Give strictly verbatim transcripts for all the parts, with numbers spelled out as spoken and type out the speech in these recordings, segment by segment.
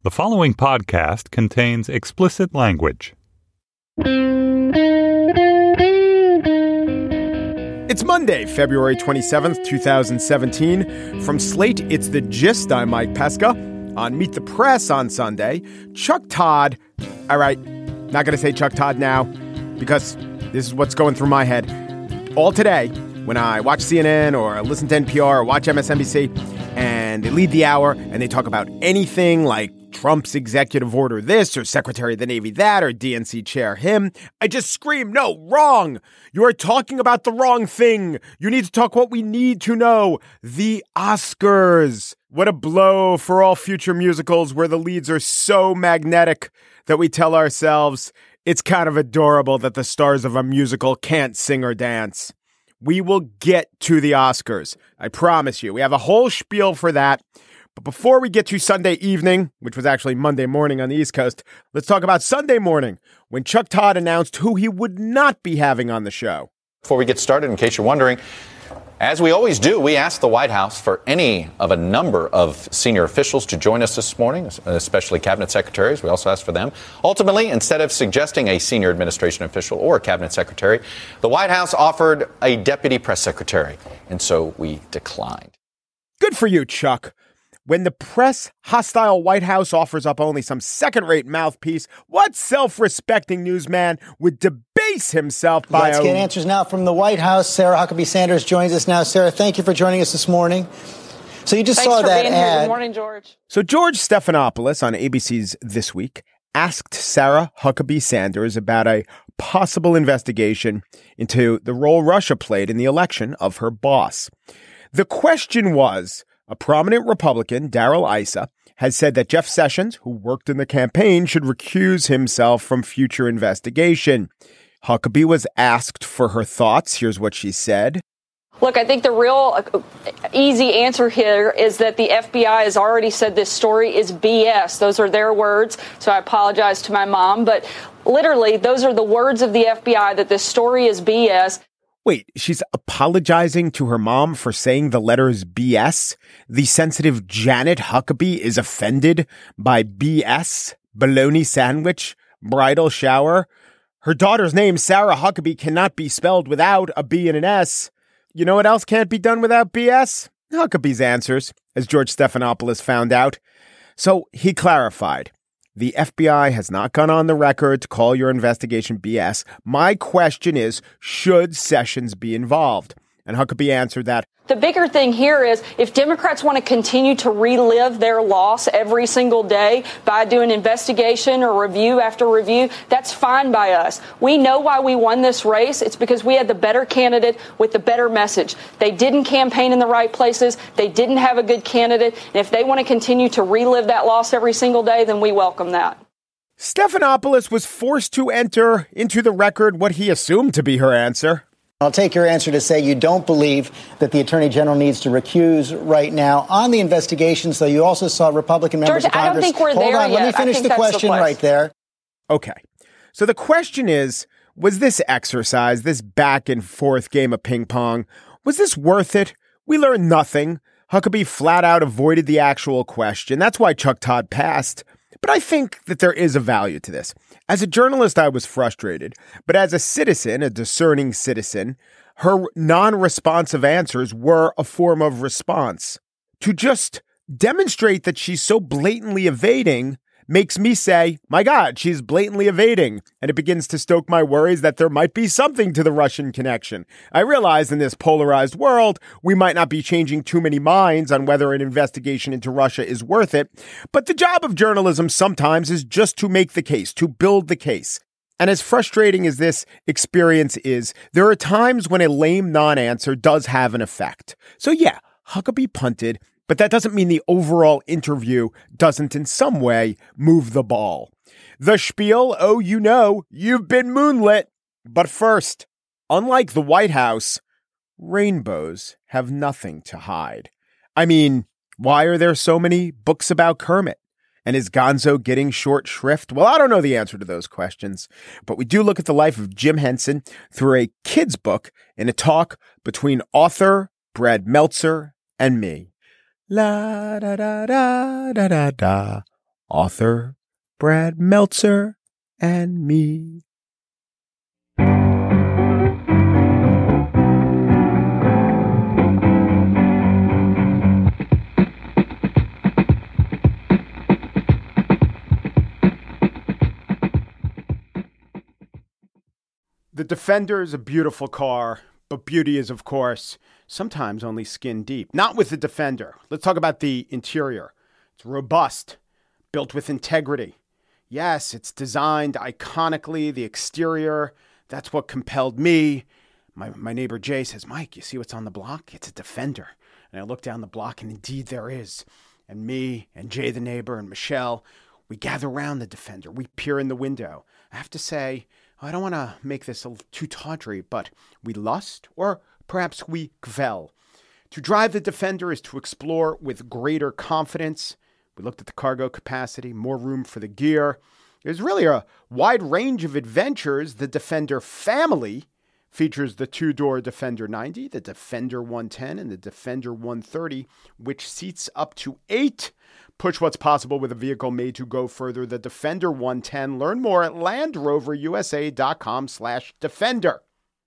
The following podcast contains explicit language. It's Monday, February twenty-seventh, twenty seventeen. From Slate, it's The Gist. I'm Mike Pesca. On Meet the Press on Sunday, Chuck Todd. All right, not going to say Chuck Todd now because this is what's going through my head. All today, when I watch C N N or listen to N P R or watch M S N B C, and they lead the hour and they talk about anything like Trump's executive order this or Secretary of the Navy that or D N C chair him, I just scream, no, wrong. You are talking about the wrong thing. You need to talk what we need to know. The Oscars. What a blow for all future musicals where the leads are so magnetic that we tell ourselves it's kind of adorable that the stars of a musical can't sing or dance. We will get to the Oscars. I promise you. We have a whole spiel for that. But before we get to Sunday evening, which was actually Monday morning on the East Coast, let's talk about Sunday morning when Chuck Todd announced who he would not be having on the show. Before we get started, in case you're wondering, as we always do, we asked the White House for any of a number of senior officials to join us this morning, especially cabinet secretaries. We also asked for them. Ultimately, instead of suggesting a senior administration official or a cabinet secretary, the White House offered a deputy press secretary, and so we declined. Good for you, Chuck. When the press-hostile White House offers up only some second-rate mouthpiece, what self-respecting newsman would debase himself by Let's a... get answers now from the White House. Sarah Huckabee Sanders joins us now. Sarah, thank you for joining us this morning. So you just Thanks saw for that being ad. Here. Good morning, George. So George Stephanopoulos on A B C's This Week asked Sarah Huckabee Sanders about a possible investigation into the role Russia played in the election of her boss. The question was, a prominent Republican, Darrell Issa, has said that Jeff Sessions, who worked in the campaign, should recuse himself from future investigation. Huckabee was asked for her thoughts. Here's what she said. Look, I think the real easy answer here is that the F B I has already said this story is B S. Those are their words, so I apologize to my mom. But literally, those are the words of the F B I, that this story is B S. Wait, she's apologizing to her mom for saying the letters B S? The sensitive Janet Huckabee is offended by B S? Bologna sandwich? Bridal shower? Her daughter's name, Sarah Huckabee, cannot be spelled without a B and an S. You know what else can't be done without B S? Huckabee's answers, as George Stephanopoulos found out. So he clarified. The F B I has not gone on the record to call your investigation B S. My question is, should Sessions be involved? And Huckabee answered that. The bigger thing here is if Democrats want to continue to relive their loss every single day by doing investigation or review after review, that's fine by us. We know why we won this race. It's because we had the better candidate with the better message. They didn't campaign in the right places. They didn't have a good candidate. And if they want to continue to relive that loss every single day, then we welcome that. Stephanopoulos was forced to enter into the record what he assumed to be her answer. I'll take your answer to say you don't believe that the Attorney General needs to recuse right now. On the investigations, though, you also saw Republican members George, of Congress. I don't think we're Hold there on, yet. let me finish the question the right there. Okay. So the question is, was this exercise, this back and forth game of ping pong, was this worth it? We learned nothing. Huckabee flat out avoided the actual question. That's why Chuck Todd passed. But I think that there is a value to this. As a journalist, I was frustrated. But as a citizen, a discerning citizen, her non-responsive answers were a form of response. To just demonstrate that she's so blatantly evading makes me say, my God, she's blatantly evading. And it begins to stoke my worries that there might be something to the Russian connection. I realize in this polarized world, we might not be changing too many minds on whether an investigation into Russia is worth it. But the job of journalism sometimes is just to make the case, to build the case. And as frustrating as this experience is, there are times when a lame non-answer does have an effect. So yeah, Huckabee punted, but that doesn't mean the overall interview doesn't in some way move the ball. The spiel, oh, you know, you've been moonlit. But first, unlike the White House, rainbows have nothing to hide. I mean, why are there so many books about Kermit? And is Gonzo getting short shrift? Well, I don't know the answer to those questions, but we do look at the life of Jim Henson through a kid's book in a talk between author Brad Meltzer and me. La da da da da da da. author Brad Meltzer and me. The Defender is a beautiful car, but beauty is, of course, sometimes only skin deep. Not with the Defender. Let's talk about the interior. It's robust, built with integrity. Yes, it's designed iconically. The exterior, that's what compelled me. My, my neighbor Jay says, Mike, you see what's on the block? It's a Defender. And I look down the block, and indeed there is. And me and Jay the neighbor and Michelle, we gather around the Defender. We peer in the window. I have to say, I don't want to make this a, too tawdry, but we lust, or perhaps we kvel. To drive the Defender is to explore with greater confidence. We looked at the cargo capacity, more room for the gear. There's really a wide range of adventures. The Defender family features the two-door Defender ninety, the Defender one ten, and the Defender one thirty, which seats up to eight. Push what's possible with a vehicle made to go further. The Defender one ten. Learn more at LandRoverUSA.com slash Defender.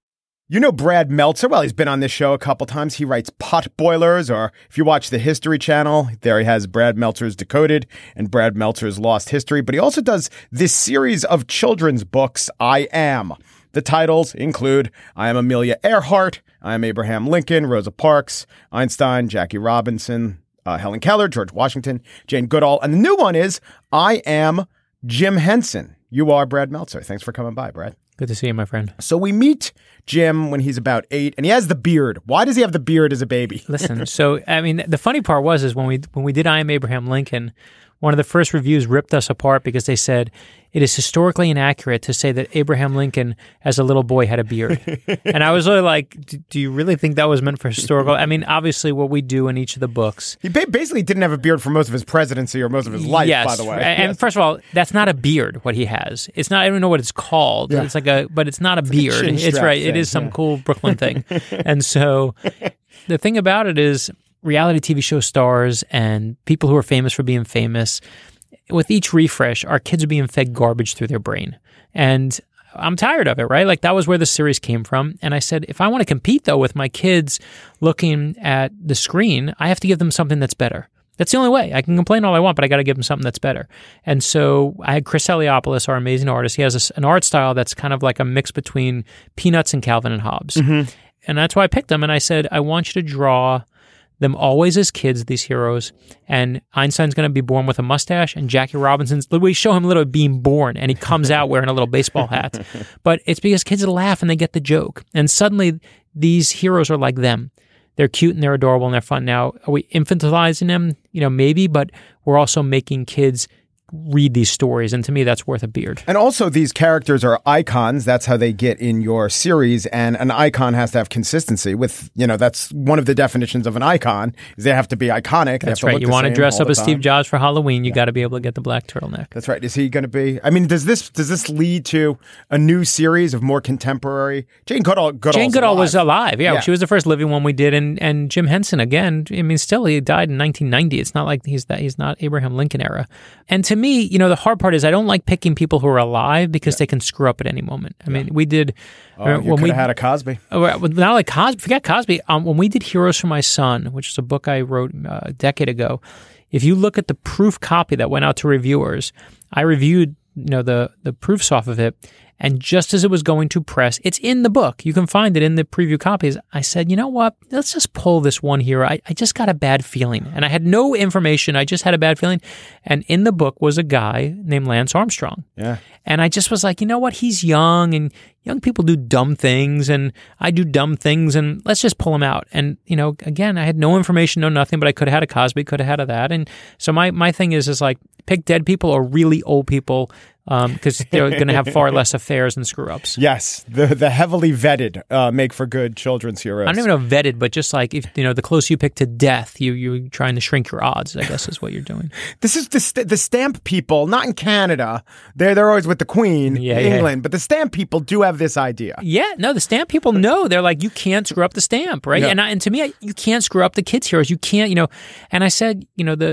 You know Brad Meltzer. Well, he's been on this show a couple times. He writes Pot Boilers, or if you watch the History Channel, there he has Brad Meltzer's Decoded and Brad Meltzer's Lost History. But he also does this series of children's books, I Am. The titles include I Am Amelia Earhart, I Am Abraham Lincoln, Rosa Parks, Einstein, Jackie Robinson, Uh, Helen Keller, George Washington, Jane Goodall. And the new one is I Am Jim Henson. You are Brad Meltzer. Thanks for coming by, Brad. Good to see you, my friend. So we meet Jim when he's about eight, and he has the beard. Why does he have the beard as a baby? Listen, so, I mean, the funny part was is when we when we did I Am Abraham Lincoln, one of the first reviews ripped us apart because they said, it is historically inaccurate to say that Abraham Lincoln, as a little boy, had a beard. And I was really like, do you really think that was meant for historical? I mean, obviously, what we do in each of the books. He basically didn't have a beard for most of his presidency or most of his life, yes, by the way. And yes. First of all, that's not a beard, what he has. It's not, I don't know what it's called. Yeah. It's like a, but it's not a it's beard. Like a it's right. Thing. It is some yeah. cool Brooklyn thing. And so the thing about it is reality T V show stars and people who are famous for being famous, with each refresh, our kids are being fed garbage through their brain. And I'm tired of it, right? Like that was where the series came from. And I said, if I want to compete though with my kids looking at the screen, I have to give them something that's better. That's the only way. I can complain all I want, but I got to give them something that's better. And so I had Chris Eliopoulos, our amazing artist. He has a, an art style that's kind of like a mix between Peanuts and Calvin and Hobbes. Mm-hmm. And that's why I picked them. And I said, I want you to draw them always as kids, these heroes, and Einstein's going to be born with a mustache, and Jackie Robinson's, we show him literally being born, and he comes out wearing a little baseball hat. But it's because kids laugh and they get the joke. And suddenly, these heroes are like them. They're cute and they're adorable and they're fun. Now, are we infantilizing them? You know, maybe, but we're also making kids read these stories, and to me, that's worth a beard. And also, these characters are icons. That's how they get in your series, and an icon has to have consistency. With you know, that's one of the definitions of an icon is they have to be iconic. That's they right. You want to dress up as time. Steve Jobs for Halloween, you yeah. got to be able to get the black turtleneck. That's right. Is he going to be? I mean, does this does this lead to a new series of more contemporary? Jane Goodall. Goodall's Jane Goodall alive. was alive. Yeah, yeah, she was the first living one we did, and and Jim Henson again. I mean, still he died in nineteen ninety. It's not like he's that he's not Abraham Lincoln era. And to me, you know, the hard part is I don't like picking people who are alive because yeah. they can screw up at any moment. I mean, we did. Oh, uh, you when could we have had a Cosby. Not like Cosby. Forget Cosby. Um, when we did Heroes for My Son, which is a book I wrote uh, a decade ago, if you look at the proof copy that went out to reviewers, I reviewed you know the the proofs off of it. And just as it was going to press, it's in the book. You can find it in the preview copies. I said, you know what? Let's just pull this one here. I, I just got a bad feeling. And I had no information. I just had a bad feeling. And in the book was a guy named Lance Armstrong. Yeah. And I just was like, you know what? He's young and young people do dumb things and I do dumb things and let's just pull him out. And, you know, again, I had no information, no nothing, but I could have had a Cosby, could have had a that. And so my, my thing is, is like pick dead people or really old people because um, they're going to have far less affairs and screw-ups. Yes, the the heavily vetted uh, make for good children's heroes. I don't even know vetted, but just like if you know, the closer you pick to death, you you're trying to shrink your odds. I guess is what you're doing. This is the st- the stamp people, not in Canada. They're they're always with the Queen, yeah, England, yeah. but the stamp people do have this idea. Yeah, no, the stamp people know. They're like, you can't screw up the stamp, right? Yeah. And I, and to me, I, you can't screw up the kids' heroes. You can't, you know. And I said, you know, the the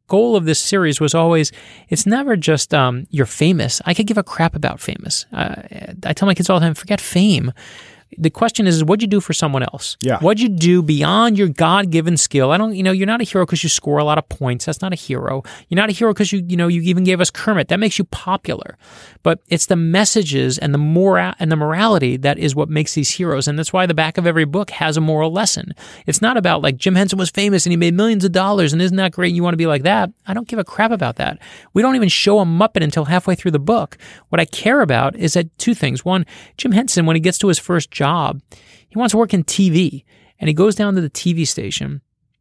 goal of this series was always, it's never just um, you're famous. I could give a crap about famous. Uh, I tell my kids all the time, forget fame. The question is, what'd you do for someone else? Yeah. What'd you do beyond your God-given skill? I don't, you know, you're not a hero because you score a lot of points. That's not a hero. You're not a hero because you, you know, you even gave us Kermit. That makes you popular. But it's the messages and the mora- and the morality that is what makes these heroes. And that's why the back of every book has a moral lesson. It's not about like Jim Henson was famous and he made millions of dollars and isn't that great and you want to be like that. I don't give a crap about that. We don't even show a Muppet until halfway through the book. What I care about is that two things. One, Jim Henson, when he gets to his first job, he wants to work in T V, and he goes down to the T V station,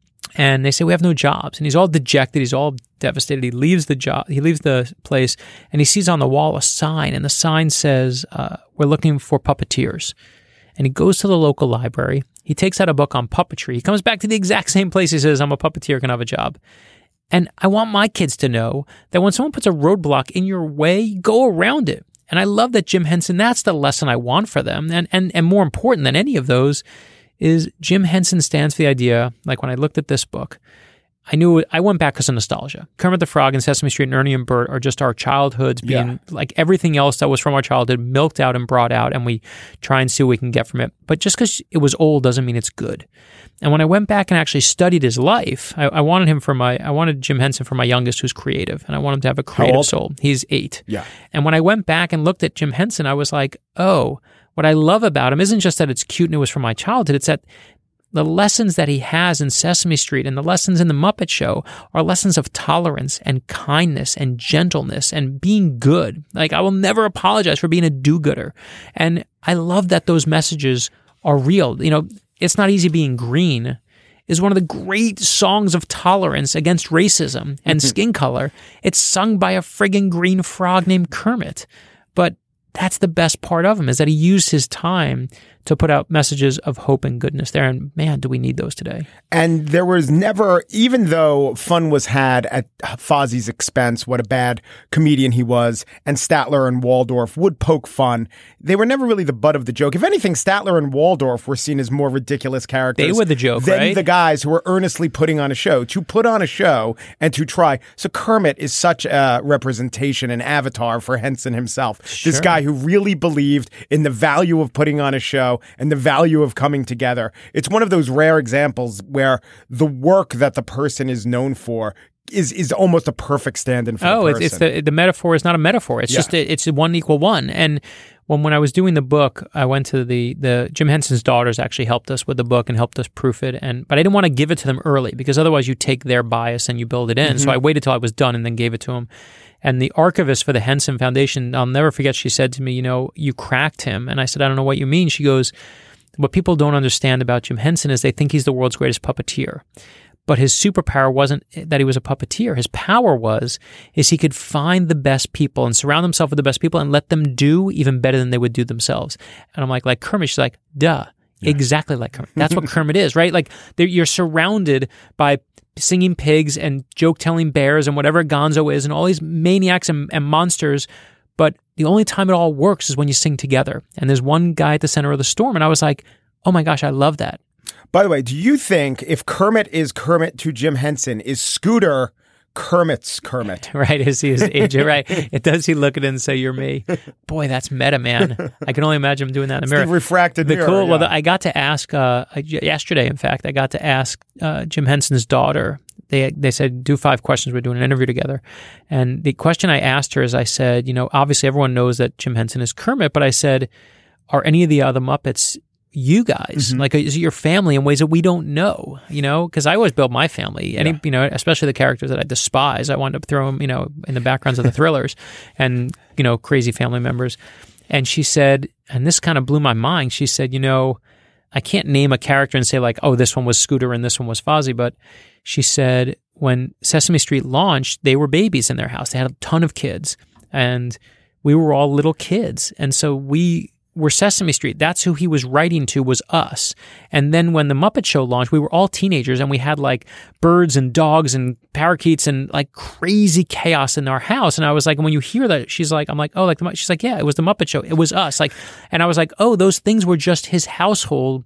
and they say, we have no jobs, and he's all dejected, he's all devastated. He leaves the job, he leaves the place, and he sees on the wall a sign, and the sign says, uh, we're looking for puppeteers. And he goes to the local library, he takes out a book on puppetry, he comes back to the exact same place, he says, I'm a puppeteer, can I have a job? And I want my kids to know that when someone puts a roadblock in your way, go around it. And I love that Jim Henson, that's the lesson I want for them. And, and and more important than any of those is Jim Henson stands for the idea, like when I looked at this book, I knew, I went back because of nostalgia. Kermit the Frog and Sesame Street and Ernie and Bert are just our childhoods being Yeah. like everything else that was from our childhood milked out and brought out, and we try and see what we can get from it. But just because it was old doesn't mean it's good. And when I went back and actually studied his life, I, I wanted him for my, I wanted Jim Henson for my youngest who's creative, and I want him to have a creative old? soul. He's eight. Yeah. And when I went back and looked at Jim Henson, I was like, oh, what I love about him isn't just that it's cute and it was from my childhood, it's that the lessons that he has in Sesame Street and the lessons in the Muppet Show are lessons of tolerance and kindness and gentleness and being good. Like, I will never apologize for being a do-gooder. And I love that those messages are real. You know, It's Not Easy Being Green is one of the great songs of tolerance against racism and skin color. It's sung by a friggin' green frog named Kermit. But that's the best part of him, is that he used his time to put out messages of hope and goodness there. And man, do we need those today. And there was never, even though fun was had at Fozzie's expense, what a bad comedian he was, and Statler and Waldorf would poke fun, they were never really the butt of the joke. If anything, Statler and Waldorf were seen as more ridiculous characters. They were the joke, than right? the guys who were earnestly putting on a show, to put on a show and to try. So Kermit is such a representation, an avatar for Henson himself. Sure. This guy who really believed in the value of putting on a show and the value of coming together. It's one of those rare examples where the work that the person is known for is is almost a perfect stand-in for oh, the it's, person. it's the the metaphor is not a metaphor. It's Yeah. just a, it's a one equal one. And when when I was doing the book, I went to the the Jim Henson's daughters actually helped us with the book and helped us proof it. And but I didn't want to give it to them early because otherwise you take their bias and you build it in. Mm-hmm. So I waited till I was done and then gave it to them. And the archivist for the Henson Foundation, I'll never forget, she said to me, you know, you cracked him. And I said, I don't know what you mean. She goes, what people don't understand about Jim Henson is they think he's the world's greatest puppeteer. But his superpower wasn't that he was a puppeteer. His power was is he could find the best people and surround himself with the best people and let them do even better than they would do themselves. And I'm like, like Kermit. She's like, duh, yeah. Exactly like Kermit. That's what Kermit is, right? Like you're surrounded by singing pigs and joke-telling bears and whatever Gonzo is and all these maniacs and, and monsters. But the only time it all works is when you sing together. And there's one guy at the center of the storm. And I was like, oh my gosh, I love that. By the way, do you think if Kermit is Kermit to Jim Henson, is Scooter Kermit's Kermit? Right, is he his agent? Right. It does he look at it and say, you're me? Boy, that's meta, man. I can only imagine him doing that in the mirror. The refracted the mirror. Cool, yeah. well, the, I got to ask, uh, yesterday, in fact, I got to ask uh, Jim Henson's daughter. They they said, do five questions. We're doing an interview together. And the question I asked her is, I said, you know, obviously everyone knows that Jim Henson is Kermit, but I said, are any of the other Muppets you guys? Mm-hmm. Like, is it your family in ways that we don't know, you know? Because I always build my family, any, yeah. you know, especially the characters that I despise. I wound up throwing them, you know, in the backgrounds of the thrillers and, you know, crazy family members. And she said, and this kind of blew my mind, she said, you know, I can't name a character and say like, oh, this one was Scooter and this one was Fozzie, but she said when Sesame Street launched, they were babies in their house. They had a ton of kids and we were all little kids. And so we were Sesame Street. That's who he was writing to, was us. And then when the Muppet Show launched, we were all teenagers and we had like birds and dogs and parakeets and like crazy chaos in our house. And I was like, when you hear that, she's like, I'm like, oh, like the, she's like, yeah, it was the Muppet Show. It was us. Like, and I was like, oh, those things were just his household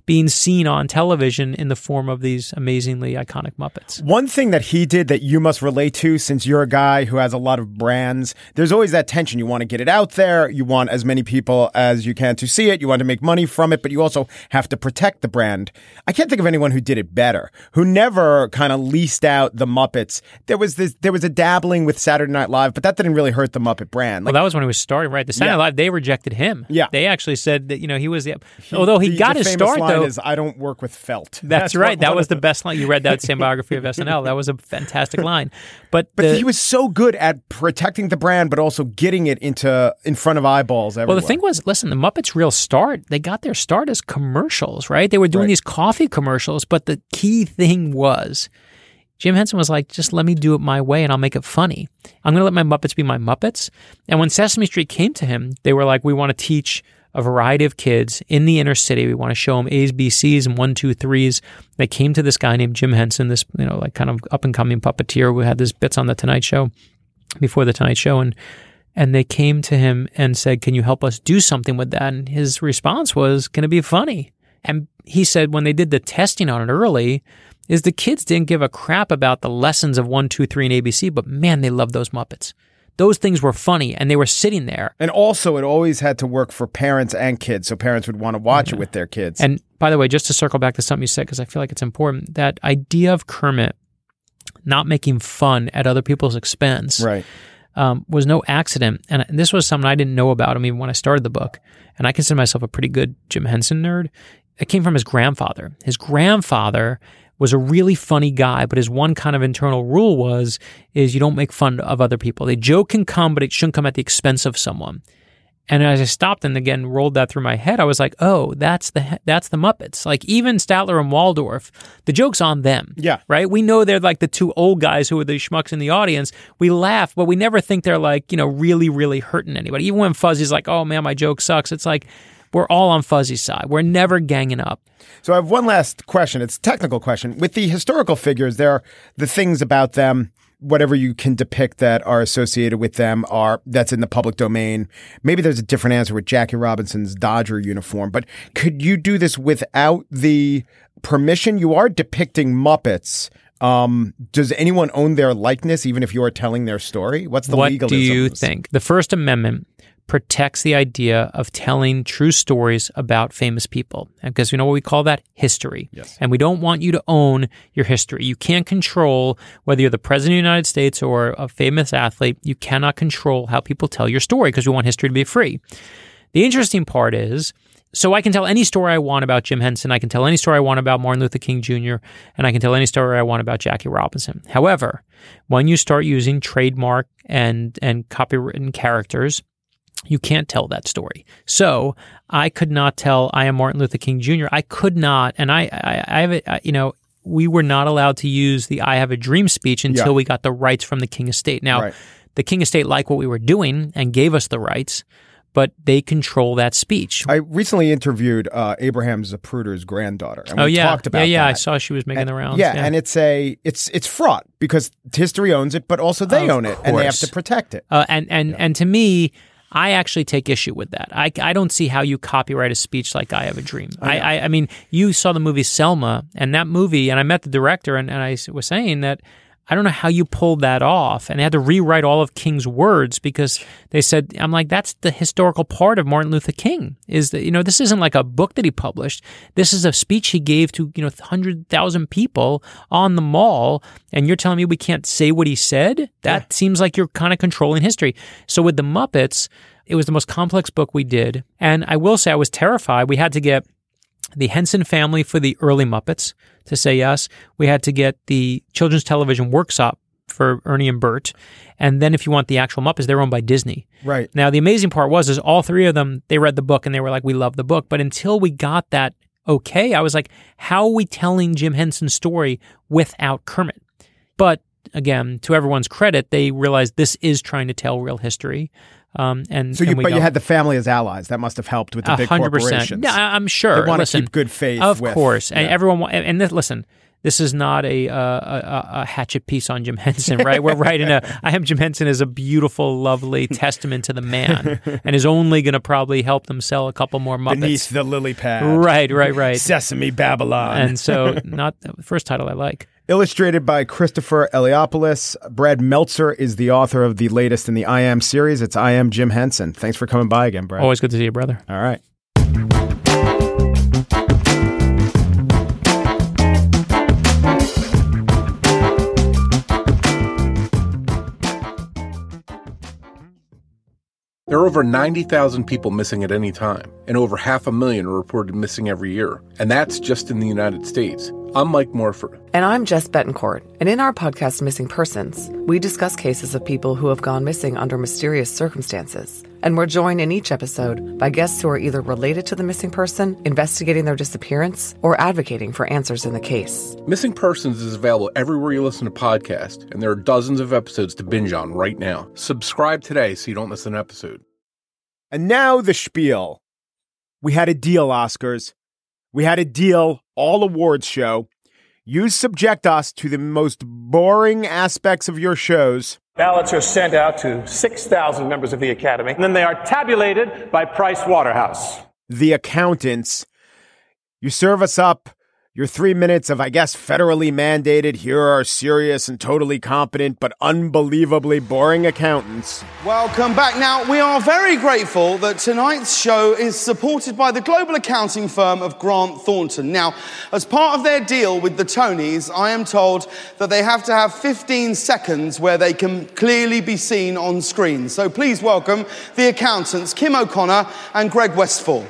being seen on television in the form of these amazingly iconic Muppets. One thing that he did that you must relate to, since you're a guy who has a lot of brands, there's always that tension. You want to get it out there. You want as many people as you can to see it. You want to make money from it, but you also have to protect the brand. I can't think of anyone who did it better, who never kind of leased out the Muppets. There was this, there was a dabbling with Saturday Night Live, but that didn't really hurt the Muppet brand. Like, well, that was when he was starting, right? The Saturday Night Yeah. Live, they rejected him. Yeah. They actually said that, you know, he was the, although he the, got the his famous start, line though. is, I don't work with felt. That's, right. what That one was of the best line. You read that same biography of S N L. That was a fantastic line. But, But the, he was so good at protecting the brand, but also getting it into in front of eyeballs everywhere. well, the thing was, listen, the Muppets' real start, they got their start as commercials, right? They were doing Right. these coffee commercials, but the key thing was Jim Henson was like, just let me do it my way and I'll make it funny. I'm going to let my Muppets be my Muppets. And when Sesame Street came to him, they were like, we want to teach a variety of kids in the inner city. We want to show them A's, B's, C's, and one, two, threes. They came to this guy named Jim Henson, this, you know, like kind of up and coming puppeteer who had his bits on the Tonight Show before the Tonight Show. And, and they came to him and said, can you help us do something with that? And his response was, going to be funny. And he said when they did the testing on it early, is the kids didn't give a crap about the lessons of one, two, three, and A B C, but man, they loved those Muppets. Those things were funny, and they were sitting there. And also, it always had to work for parents and kids, so parents would want to watch Yeah. it with their kids. And by the way, just to circle back to something you said, because I feel like it's important, that idea of Kermit not making fun at other people's expense right. um, was no accident. And this was something I didn't know about him even when I started the book. And I consider myself a pretty good Jim Henson nerd. It came from his grandfather. His grandfather was a really funny guy, but his one kind of internal rule was, is you don't make fun of other people. The joke can come, but it shouldn't come at the expense of someone. And as I stopped and again rolled that through my head, I was like, oh, that's the that's the Muppets. Like even Statler and Waldorf, the joke's on them. Yeah. Right? We know they're like the two old guys who are the schmucks in the audience. We laugh, but we never think they're like, you know, really, really hurting anybody. Even when Fuzzy's like, oh man, my joke sucks. It's like, we're all on Fuzzy's side. We're never ganging up. So I have one last question. It's a technical question. With the historical figures, there are the things about them, whatever you can depict that are associated with them are that's in the public domain. Maybe there's a different answer with Jackie Robinson's Dodger uniform, but could you do this without the permission? You are depicting Muppets. Um, does anyone own their likeness, even if you are telling their story? What's the what legalism? do you think? The First Amendment protects the idea of telling true stories about famous people. Because you know what we call that? History. Yes. And we don't want you to own your history. You can't control whether you're the president of the United States or a famous athlete. You cannot control how people tell your story because we want history to be free. The interesting part is, so I can tell any story I want about Jim Henson. I can tell any story I want about Martin Luther King Junior And I can tell any story I want about Jackie Robinson. However, when you start using trademark and, and copywritten characters, you can't tell that story. So I could not tell I am Martin Luther King Junior I could not, and I, I, I have it, you know, we were not allowed to use the I Have a Dream speech until Yeah. we got the rights from the King Estate. Now, Right. the King Estate liked what we were doing and gave us the rights, but they control that speech. I recently interviewed uh, Abraham Zapruder's granddaughter, and oh we yeah, talked about yeah, yeah. that. I saw she was making And- the rounds. Yeah, and it's a it's it's fraught because history owns it, but also they Of own it, and they have course. to protect it. Uh, and and and to me, I actually take issue with that. I, I don't see how you copyright a speech like I Have a Dream. I, I, I mean, you saw the movie Selma, and that movie, and I met the director, and, and I was saying that I don't know how you pulled that off. And they had to rewrite all of King's words because they said, I'm like, that's the historical part of Martin Luther King is that, you know, this isn't like a book that he published. This is a speech he gave to, you know, one hundred thousand people on the mall. And you're telling me we can't say what he said? That yeah. seems like you're kind of controlling history. So with the Muppets, it was the most complex book we did. And I will say I was terrified. We had to get the Henson family for the early Muppets to say yes. We had to get the Children's Television Workshop for Ernie and Bert. And then if you want the actual Muppets, they're owned by Disney. Right. Now, the amazing part was is all three of them, they read the book and they were like, we love the book. But until we got that okay, I was like, how are we telling Jim Henson's story without Kermit? But again, to everyone's credit, they realized this is trying to tell real history. Um, and so, you, and but got, you had the family as allies. That must have helped with the big one hundred percent. corporations. Yeah, I'm sure. They want listen, to keep good faith. Of with, course, yeah. and everyone. And this, listen, This is not a, uh, a a hatchet piece on Jim Henson, right? We're writing a I Am Jim Henson is a beautiful, lovely testament to the man, and is only going to probably help them sell a couple more Muppets. Beneath the lily pad. Right, right, right. Sesame Babylon. And so, not the first title I like. Illustrated by Christopher Eliopoulos. Brad Meltzer is the author of the latest in the I Am series. It's I Am Jim Henson. Thanks for coming by again, Brad. Always good to see you, brother. All right. There are over ninety thousand people missing at any time, and over half a million are reported missing every year. And that's just in the United States. I'm Mike Morford. And I'm Jess Betancourt. And in our podcast, Missing Persons, we discuss cases of people who have gone missing under mysterious circumstances. And we're joined in each episode by guests who are either related to the missing person, investigating their disappearance, or advocating for answers in the case. Missing Persons is available everywhere you listen to podcasts, and there are dozens of episodes to binge on right now. Subscribe today so you don't miss an episode. And now the spiel. We had a deal, Oscars. We had a deal, all awards show. You subject us to the most boring aspects of your shows. Ballots are sent out to six thousand members of the Academy, and then they are tabulated by Price Waterhouse. The accountants. You serve us up your three minutes of, I guess, federally mandated, here are serious and totally competent but unbelievably boring accountants. Welcome back. Now, we are very grateful that tonight's show is supported by the global accounting firm of Grant Thornton. Now, as part of their deal with the Tonys, I am told that they have to have fifteen seconds where they can clearly be seen on screen. So please welcome the accountants, Kim O'Connor and Greg Westfall.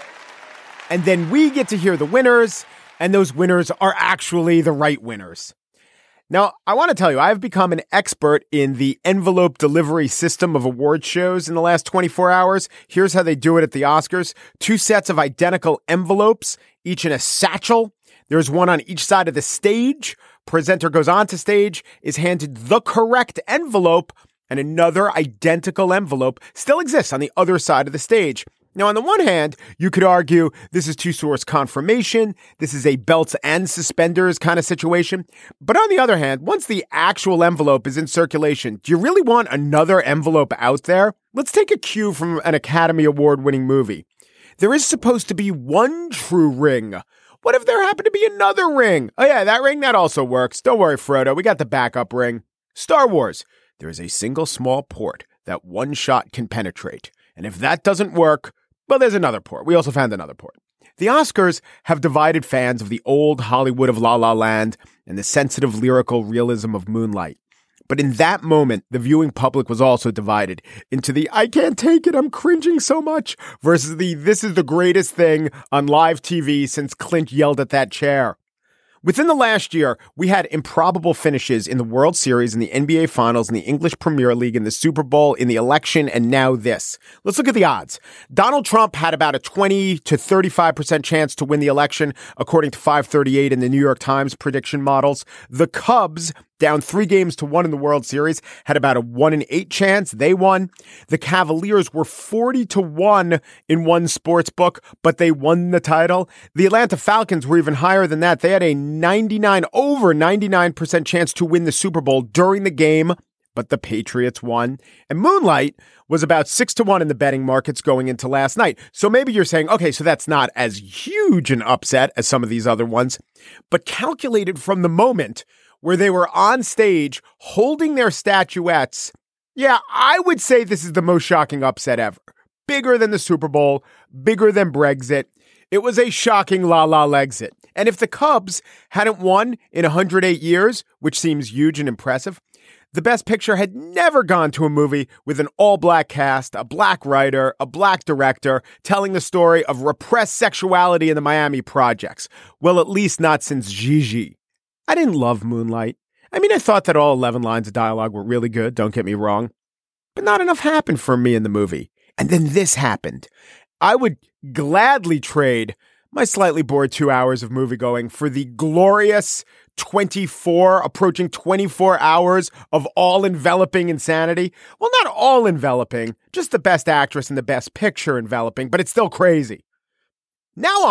And then we get to hear the winners, and those winners are actually the right winners. Now, I want to tell you, I've become an expert in the envelope delivery system of award shows in the last twenty-four hours. Here's how they do it at the Oscars. Two sets of identical envelopes, each in a satchel. There's one on each side of the stage. Presenter goes onto stage, is handed the correct envelope, and another identical envelope still exists on the other side of the stage. Now, on the one hand, you could argue this is two-source confirmation. This is a belts and suspenders kind of situation. But on the other hand, once the actual envelope is in circulation, do you really want another envelope out there? Let's take a cue from an Academy Award-winning movie. There is supposed to be one true ring. What if there happened to be another ring? Oh yeah, that ring, that also works. Don't worry, Frodo, we got the backup ring. Star Wars. There is a single small port that one shot can penetrate. And if that doesn't work, well, there's another port. We also found another port. The Oscars have divided fans of the old Hollywood of La La Land and the sensitive lyrical realism of Moonlight. But in that moment, the viewing public was also divided into the I can't take it, I'm cringing so much, versus the this is the greatest thing on live T V since Clint yelled at that chair. Within the last year, we had improbable finishes in the World Series, in the N B A Finals, in the English Premier League, in the Super Bowl, in the election, and now this. Let's look at the odds. Donald Trump had about a twenty to thirty-five percent chance to win the election, according to five thirty-eight in the New York Times prediction models. The Cubs, down three games to one in the World Series, had about a one in eight chance. They won. The Cavaliers were forty to one in one sports book, but they won the title. The Atlanta Falcons were even higher than that. They had a ninety-nine, over ninety-nine percent chance to win the Super Bowl during the game, but the Patriots won. And Moonlight was about six to one in the betting markets going into last night. So maybe you're saying, okay, so that's not as huge an upset as some of these other ones, but calculated from the moment where they were on stage holding their statuettes, yeah, I would say this is the most shocking upset ever. Bigger than the Super Bowl, bigger than Brexit. It was a shocking La La Legsit. And if the Cubs hadn't won in one hundred eight years, which seems huge and impressive, the Best Picture had never gone to a movie with an all-black cast, a black writer, a black director, telling the story of repressed sexuality in the Miami projects. Well, at least not since Gigi. I didn't love Moonlight. I mean, I thought that all eleven lines of dialogue were really good, don't get me wrong. But not enough happened for me in the movie. And then this happened. I would gladly trade my slightly bored two hours of moviegoing for the glorious twenty-four, approaching twenty-four hours of all-enveloping insanity. Well, not all-enveloping, just the best actress and the best picture enveloping, but it's still crazy. Now on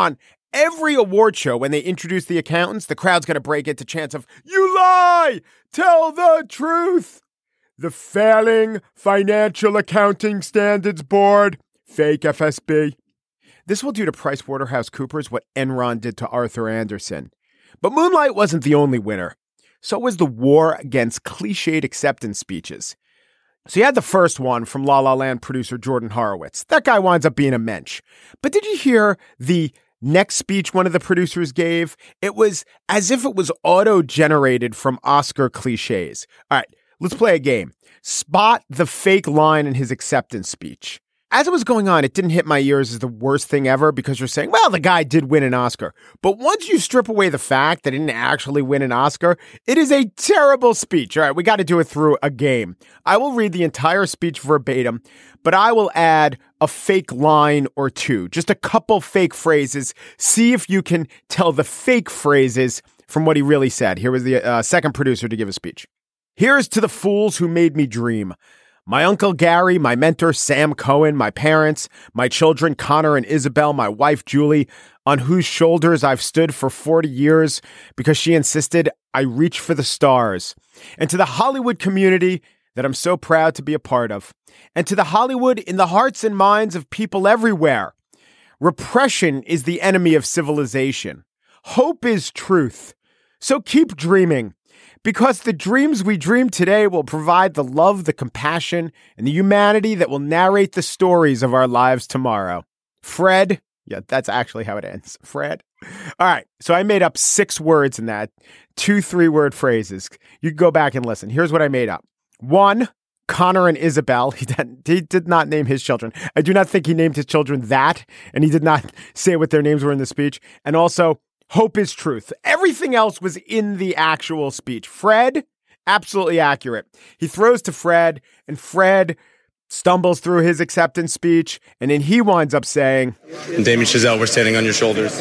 Every award show, when they introduce the accountants, the crowd's going to break into chants of, "You lie! Tell the truth!" The Failing Financial Accounting Standards Board, fake F S B. This will do to PricewaterhouseCoopers what Enron did to Arthur Andersen. But Moonlight wasn't the only winner. So was the war against cliched acceptance speeches. So you had the first one from La La Land producer Jordan Horowitz. That guy winds up being a mensch. But did you hear the next speech one of the producers gave? It was as if it was auto-generated from Oscar cliches. All right, let's play a game. Spot the fake line in his acceptance speech. As it was going on, it didn't hit my ears as the worst thing ever because you're saying, well, the guy did win an Oscar. But once you strip away the fact that he didn't actually win an Oscar, it is a terrible speech. All right, we got to do it through a game. I will read the entire speech verbatim, but I will add a fake line or two, just a couple fake phrases. See if you can tell the fake phrases from what he really said. Here was the uh, second producer to give a speech. Here's to the fools who made me dream. My Uncle Gary, my mentor Sam Cohen, my parents, my children Connor and Isabel, my wife Julie, on whose shoulders I've stood for forty years because she insisted I reach for the stars. And to the Hollywood community that I'm so proud to be a part of. And to the Hollywood in the hearts and minds of people everywhere. Repression is the enemy of civilization. Hope is truth. So keep dreaming. Because the dreams we dream today will provide the love, the compassion, and the humanity that will narrate the stories of our lives tomorrow. Fred. Yeah, that's actually how it ends. Fred. All right. So I made up six words in that. Two three-word phrases. You can go back and listen. Here's what I made up. One, Connor and Isabel. He did, he did not name his children. I do not think he named his children that, and he did not say what their names were in the speech. And also, hope is truth. Everything else was in the actual speech. Fred, absolutely accurate. He throws to Fred, and Fred stumbles through his acceptance speech, and then he winds up saying, Damien Chazelle, we're standing on your shoulders.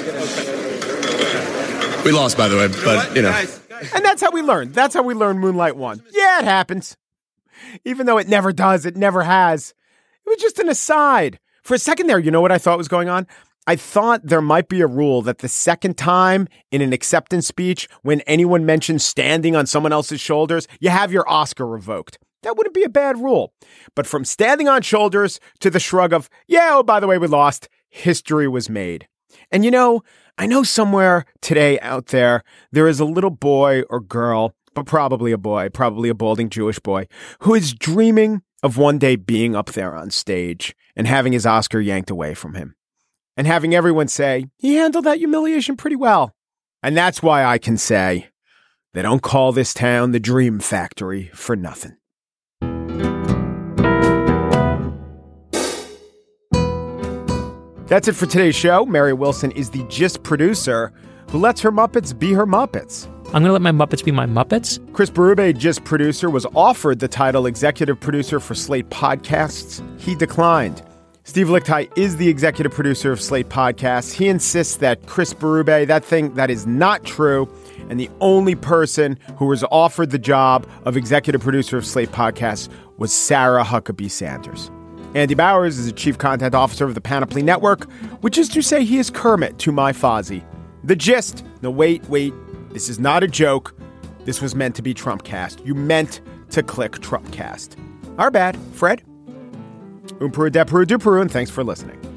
We lost, by the way, but, you know. And that's how we learned. That's how we learned Moonlight won. Yeah, it happens. Even though it never does, it never has. It was just an aside. For a second there, you know what I thought was going on? I thought there might be a rule that the second time in an acceptance speech, when anyone mentions standing on someone else's shoulders, you have your Oscar revoked. That wouldn't be a bad rule. But from standing on shoulders to the shrug of, yeah, oh, by the way, we lost, history was made. And you know, I know somewhere today out there, there is a little boy or girl, but probably a boy, probably a balding Jewish boy, who is dreaming of one day being up there on stage and having his Oscar yanked away from him. And having everyone say, he handled that humiliation pretty well. And that's why I can say, they don't call this town the Dream Factory for nothing. That's it for today's show. Mary Wilson is the Gist producer who lets her Muppets be her Muppets. I'm going to let my Muppets be my Muppets. Chris Berube, Gist producer, was offered the title executive producer for Slate Podcasts. He declined. Steve Lickteig is the executive producer of Slate Podcasts. He insists that Chris Berube, that thing, that is not true. And the only person who was offered the job of executive producer of Slate Podcasts was Sarah Huckabee Sanders. Andy Bowers is the chief content officer of the Panoply Network, which is to say he is Kermit to my Fozzie. The Gist. No, wait, wait. This is not a joke. This was meant to be Trumpcast. You meant to click Trumpcast. Our bad. Fred? Um Peru, de Peru, du Peru, and thanks for listening.